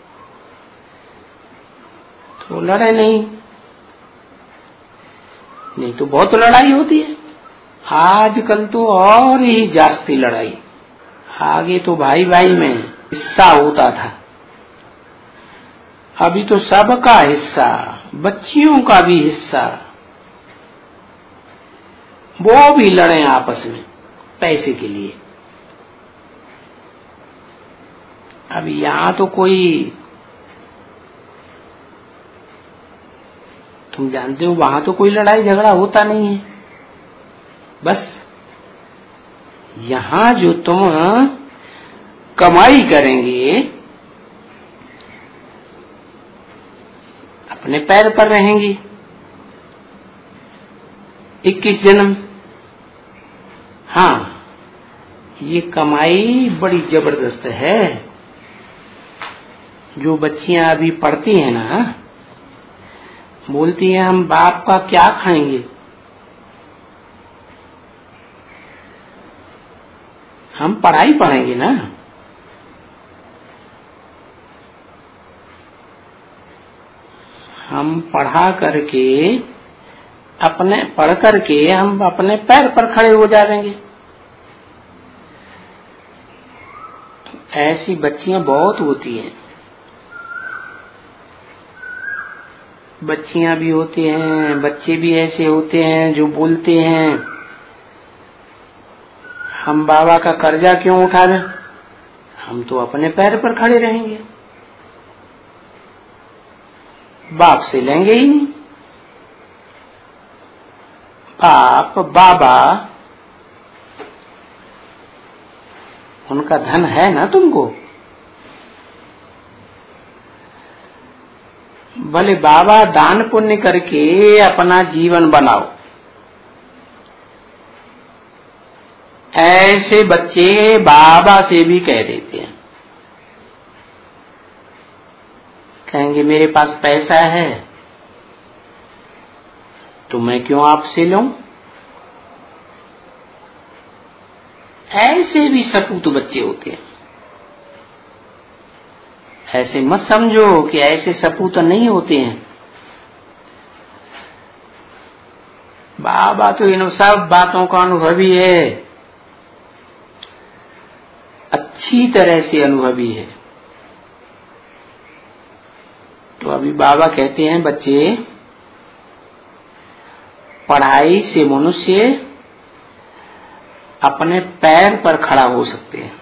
S1: तो लड़े नहीं तो बहुत लड़ाई होती है। आजकल तो और ही जास्ती लड़ाई। आगे तो भाई भाई में हिस्सा होता था, अभी तो सबका हिस्सा, बच्चियों का भी हिस्सा, वो भी लड़े आपस में पैसे के लिए। अब यहाँ तो कोई, तुम जानते हो, वहां तो कोई लड़ाई झगड़ा होता नहीं है। बस यहाँ जो तुम कमाई करेंगे, अपने पैर पर रहेंगी 21 जन्म। हाँ, ये कमाई बड़ी जबरदस्त है। जो बच्चियां अभी पढ़ती हैं ना, बोलती हैं हम बाप का क्या खाएंगे, हम पढ़ाई पढ़ेंगे ना। हम पढ़ा करके, अपने पढ़ करके हम अपने पैर पर खड़े हो जाएंगे। तो ऐसी बच्चियां बहुत होती हैं। बच्चियां भी होती हैं, बच्चे भी ऐसे होते हैं जो बोलते हैं हम बाबा का कर्जा क्यों उठावें, हम तो अपने पैर पर खड़े रहेंगे, बाप से लेंगे ही नहीं। बाप बाबा उनका धन है ना तुमको। भले बाबा दान पुण्य करके अपना जीवन बनाओ। ऐसे बच्चे बाबा से भी कह देते हैं, कहेंगे मेरे पास पैसा है तो मैं क्यों आपसे लूं। ऐसे भी सपूत बच्चे होते हैं। ऐसे मत समझो कि ऐसे सपूत नहीं होते हैं। बाबा तो इन सब बातों का अनुभवी है, अच्छी तरह से अनुभवी है। तो अभी बाबा कहते हैं बच्चे, पढ़ाई से मनुष्य अपने पैर पर खड़ा हो सकते हैं।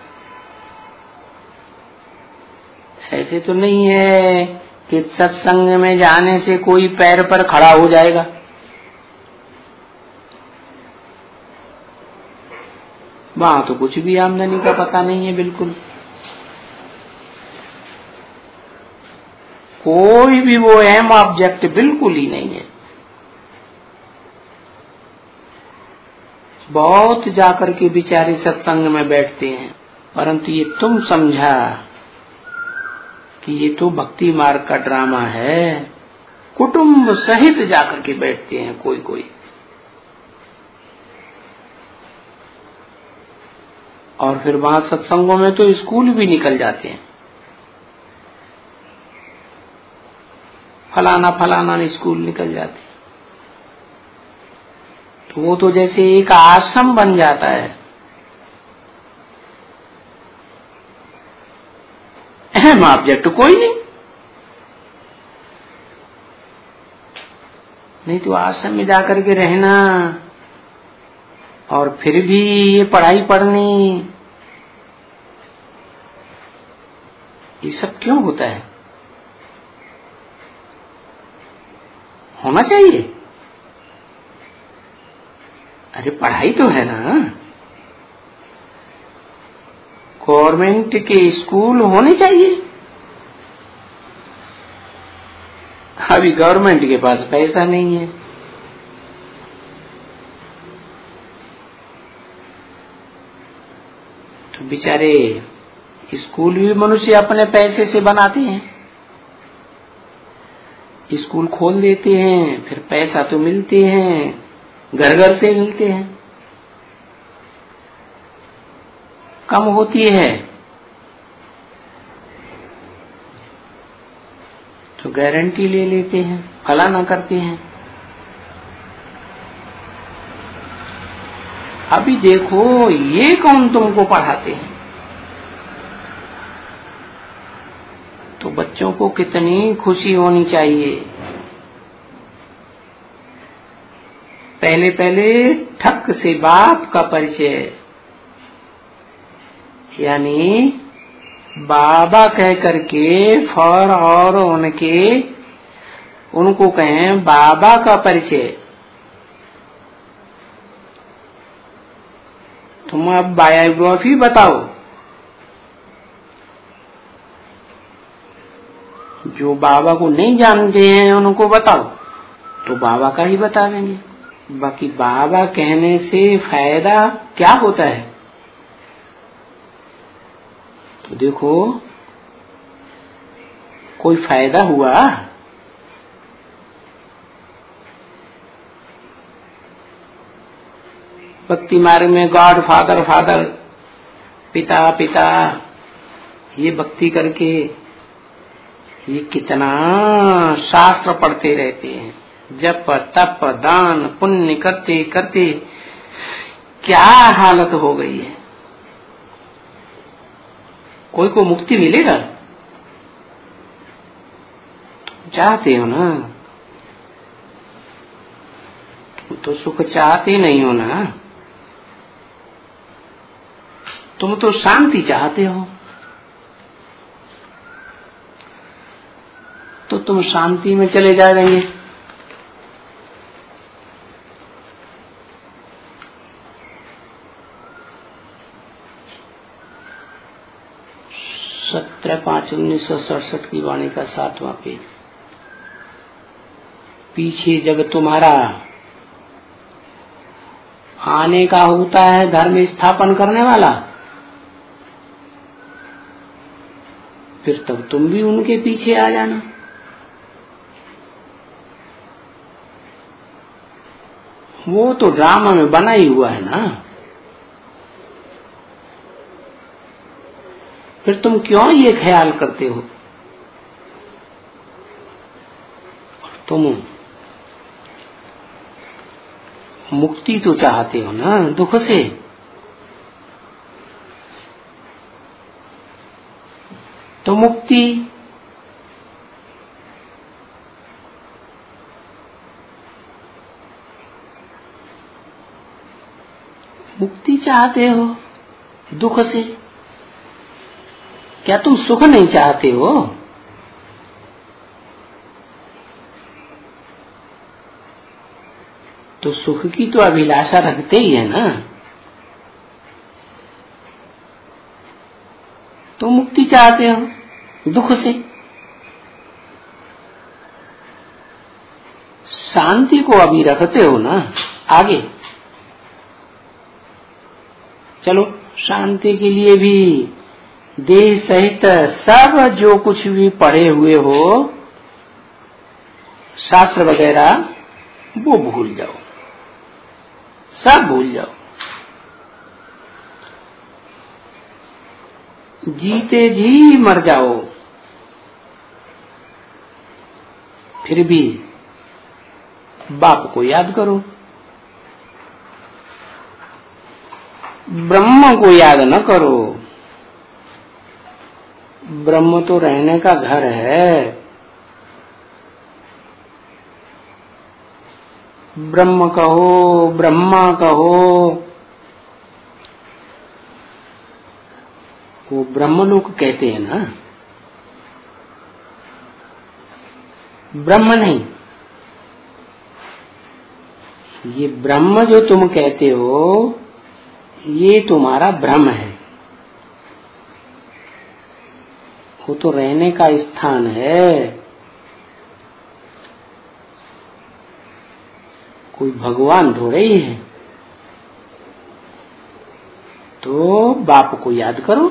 S1: ऐसे तो नहीं है कि सत्संग में जाने से कोई पैर पर खड़ा हो जाएगा। वहां तो कुछ भी आमदनी का पता नहीं है, बिल्कुल कोई भी वो अहम ऑब्जेक्ट बिल्कुल ही नहीं है। बहुत जाकर के बेचारे सत्संग में बैठते हैं, परंतु ये तुम समझा कि ये तो भक्ति मार्ग का ड्रामा है। कुटुंब सहित जाकर के बैठते हैं कोई कोई, और फिर वहां सत्संगों में तो स्कूल भी निकल जाते हैं। फलाना फलाना स्कूल निकल जाते हैं। तो वो तो जैसे एक आश्रम बन जाता है। अहम ऑब्जेक्ट कोई नहीं तो आश्रम में जाकर के रहना और फिर भी ये पढ़ाई पढ़नी, ये सब क्यों होता है? होना चाहिए। अरे पढ़ाई तो है ना, गवर्नमेंट के स्कूल होने चाहिए। अभी गवर्नमेंट के पास पैसा नहीं है, तो बेचारे स्कूल भी मनुष्य अपने पैसे से बनाते हैं, स्कूल खोल देते हैं, फिर पैसा तो मिलते हैं, घर घर से मिलते हैं, कम होती है तो गारंटी ले लेते हैं, फलाना करते हैं। अभी देखो ये कौन तुमको पढ़ाते हैं, तो बच्चों को कितनी खुशी होनी चाहिए। पहले पहले ठक से बाप का परिचय, यानी बाबा कह करके फौर और उनको कहें बाबा का परिचय। तुम अब बायोग्राफी बताओ, जो बाबा को नहीं जानते हैं उनको बताओ, तो बाबा का ही बतावेंगे। बाकी बाबा कहने से फायदा क्या होता है, तो देखो कोई फायदा हुआ? भक्ति मार्ग में गॉड फादर फादर, पिता पिता, ये भक्ति करके ये कितना शास्त्र पढ़ते रहते हैं, जप तप दान पुण्य करते करते क्या हालत हो गई है। कोई को मुक्ति मिलेगा? तुम चाहते हो ना, तुम तो सुख चाहते नहीं हो ना, तुम तो शांति चाहते हो, तो तुम शांति में चले जाएंगे। सत्रह 5/1967 की वाणी का 7वां पेज। पीछे जब तुम्हारा आने का होता है धर्म स्थापन करने वाला, फिर तब तुम भी उनके पीछे आ जाना। वो तो ड्रामा में बना ही हुआ है ना, फिर तुम क्यों ये ख्याल करते हो? तुम मुक्ति तो चाहते हो ना दुख से, तो मुक्ति चाहते हो दुख से, क्या तुम सुख नहीं चाहते हो? तो सुख की तो अभिलाषा रखते ही है ना, तो मुक्ति चाहते हो दुख से। शांति को अभी रखते हो ना आगे। चलो शांति के लिए भी देह सहित सब जो कुछ भी पढ़े हुए हो शास्त्र वगैरह वो भूल जाओ, सब भूल जाओ। जीते जी मर जाओ, फिर भी बाप को याद करो, ब्रह्म को याद न करो। ब्रह्म तो रहने का घर है, ब्रह्म कहो ब्रह्मा कहो, वो ब्रह्मलोक कहते हैं ना, ब्रह्म नहीं। ये ब्रह्म जो तुम कहते हो ये तुम्हारा भ्रम है, वो तो रहने का स्थान है। कोई भगवान थोड़े ही है। तो बाप को याद करो।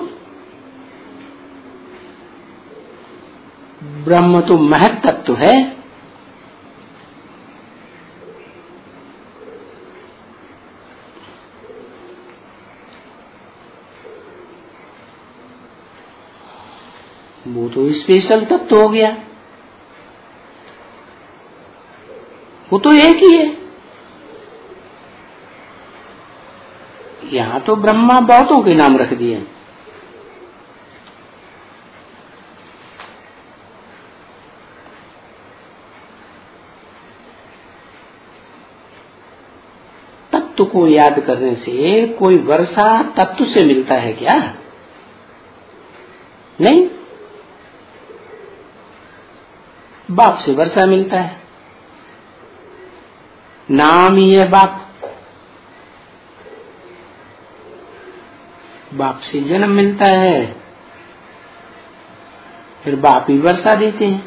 S1: ब्रह्म तो महत तत्व है। वो तो स्पेशल तत्व हो गया। वो तो एक ही है। यहाँ तो ब्रह्मा बहुतों के नाम रख दिए। तत्व को याद करने से कोई वर्षा तत्व से मिलता है क्या? नहीं, बाप से वर्षा मिलता है। नाम ही है बाप। बाप से जन्म मिलता है, फिर बाप ही वर्षा देते हैं।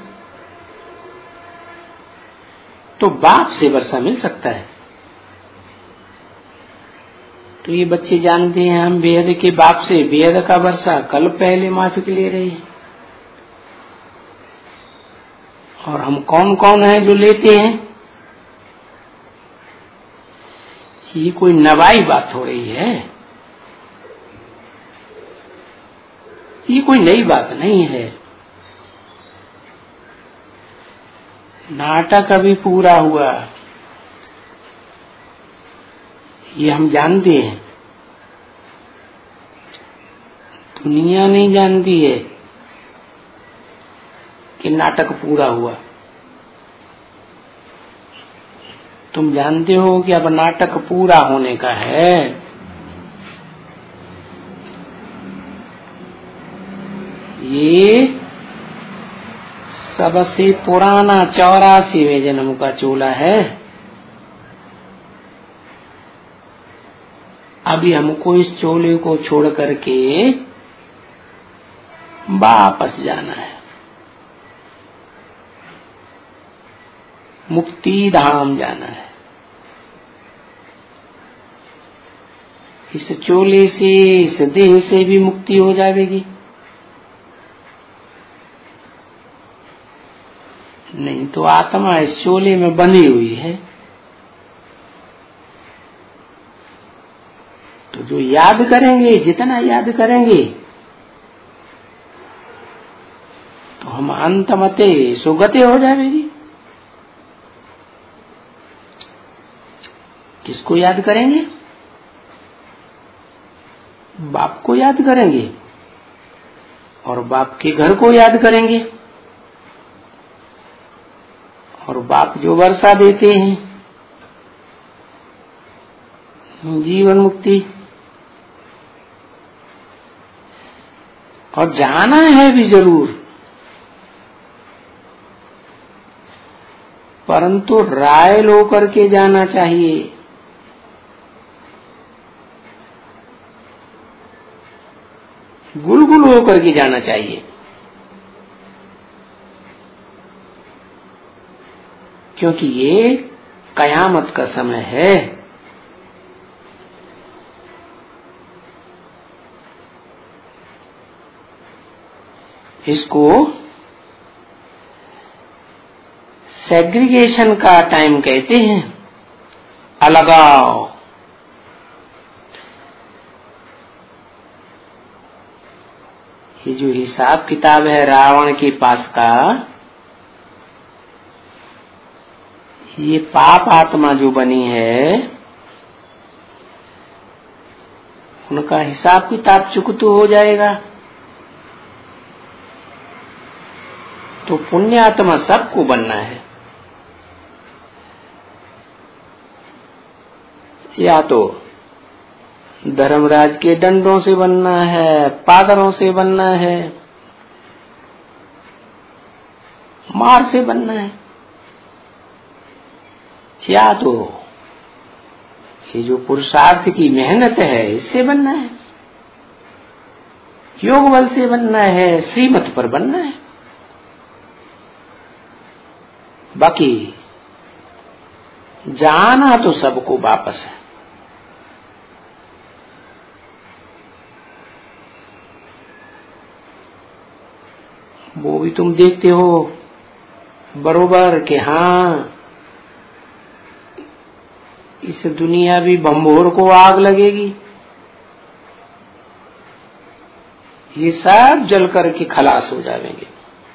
S1: तो बाप से वर्षा मिल सकता है। तो ये बच्चे जानते हैं हम बेहद के बाप से बेहद का वर्षा कल पहले माफिक ले रहे हैं। और हम कौन कौन हैं जो लेते हैं? ये कोई नवाई बात हो रही है। ये कोई नई बात नहीं है। नाटक अभी पूरा हुआ, ये हम जानते हैं। दुनिया नहीं जानती है कि नाटक पूरा हुआ। तुम जानते हो कि अब नाटक पूरा होने का है। ये सबसे पुराना 84वें जन्म का चोला है। अभी हमको इस चोले को छोड़ करके वापस जाना है, मुक्ति धाम जाना है। इस चोले से, इस देह से भी मुक्ति हो जाएगी। नहीं तो आत्मा इस चोले में बंधी हुई है। तो जो याद करेंगे, जितना याद करेंगे, तो हम अंतमते सुगते हो जाएगी। किसको याद करेंगे? बाप को याद करेंगे और बाप के घर को याद करेंगे। और बाप जो वर्षा देते हैं, जीवन मुक्ति, और जाना है भी जरूर, परंतु रायल होकर के जाना चाहिए। गुलगुल होकर के जाना चाहिए। क्योंकि ये कयामत का समय है। इसको सेग्रीगेशन का टाइम कहते हैं, अलगाव। ये जो हिसाब किताब है रावण के पास का, ये पाप आत्मा जो बनी है, उनका हिसाब किताब चुकतो हो जाएगा। तो पुण्य आत्मा सबको बनना है। या तो धर्मराज के दंडों से बनना है, पादरों से बनना है, मार से बनना है, या तो ये जो पुरुषार्थ की मेहनत है इससे बनना है। योग बल से बनना है, श्रीमत पर बनना है। बाकी जाना तो सबको वापस है। वो भी तुम देखते हो बरोबर कि हाँ, इस दुनिया भी बम्भोर को आग लगेगी, ये सब जल करके खलास हो जाएंगे।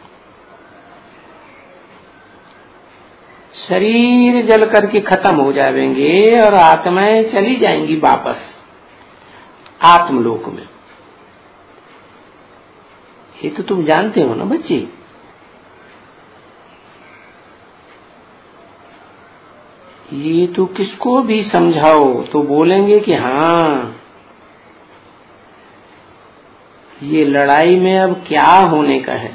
S1: शरीर जल करके खत्म हो जाएंगे और आत्माएं चली जाएंगी वापस आत्मलोक में। ये तो तुम जानते हो ना बच्चे। ये तो किसको भी समझाओ तो बोलेंगे कि हाँ, ये लड़ाई में अब क्या होने का है।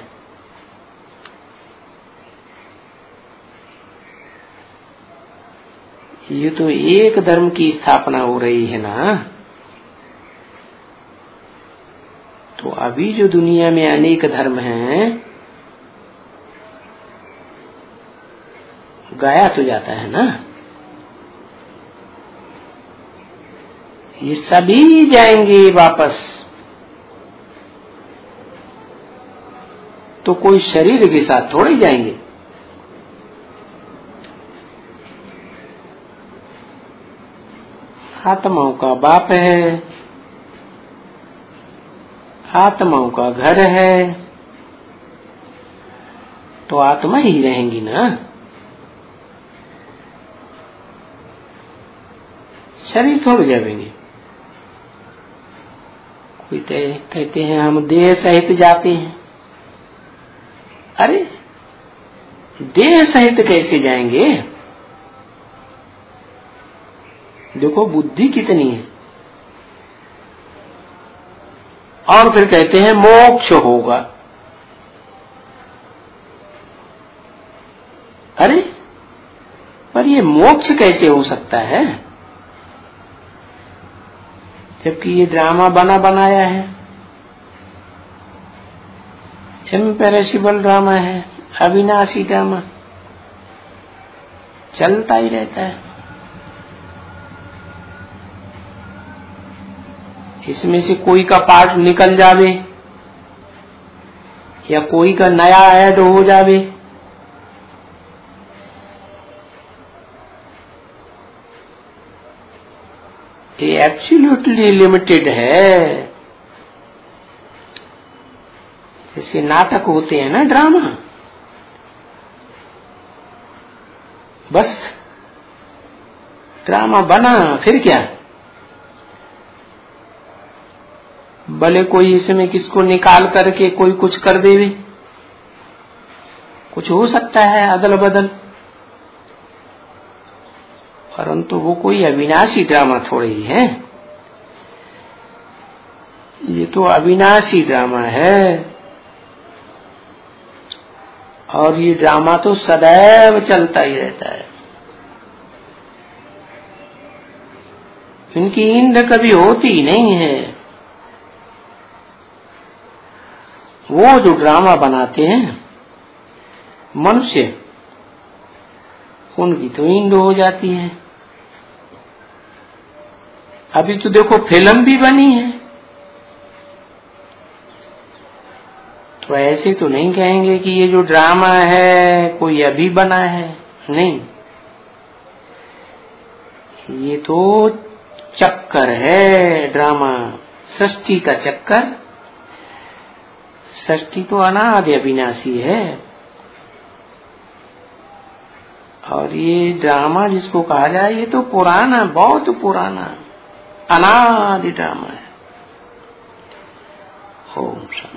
S1: ये तो एक धर्म की स्थापना हो रही है ना। तो अभी जो दुनिया में अनेक धर्म हैं, गाया तो जाता है ना। ये सभी जाएंगे वापस। तो कोई शरीर के साथ थोड़े जाएंगे। आत्माओं का बाप है, आत्माओं का घर है, तो आत्मा ही रहेंगी ना। शरीर थोड़े जाएंगे। कोई कहते हैं हम देह सहित जाते हैं। अरे देह सहित कैसे जाएंगे? देखो बुद्धि कितनी है। और फिर कहते हैं मोक्ष होगा। अरे पर ये मोक्ष कैसे हो सकता है, जबकि ये ड्रामा बना बनाया है, इम्पेरिसिबल ड्रामा है, अविनाशी ड्रामा चलता ही रहता है। इसमें से कोई का पार्ट निकल जावे या कोई का नया ऐड हो जावे, ये एब्सोल्युटली लिमिटेड है। जैसे नाटक होते हैं ना, ड्रामा, बस ड्रामा बना फिर क्या। भले कोई इसमें किसको निकाल करके कोई कुछ कर देवे, कुछ हो सकता है अदल बदल, परंतु वो कोई अविनाशी ड्रामा थोड़ी ही है। ये तो अविनाशी ड्रामा है। और ये ड्रामा तो सदैव चलता ही रहता है। इनकी ईंद कभी होती ही नहीं है। वो जो ड्रामा बनाते हैं मनुष्य, उनकी तो ईंद हो जाती है। अभी तो देखो फिल्म भी बनी है, तो ऐसे तो नहीं कहेंगे कि ये जो ड्रामा है कोई अभी बना है, नहीं। ये तो चक्कर है ड्रामा, सृष्टि का चक्कर। सृष्टि तो अनादि अविनाशी है, और ये ड्रामा जिसको कहा जाए ये तो पुराना, बहुत पुराना अनादि ड्रामा है। ओम शांति।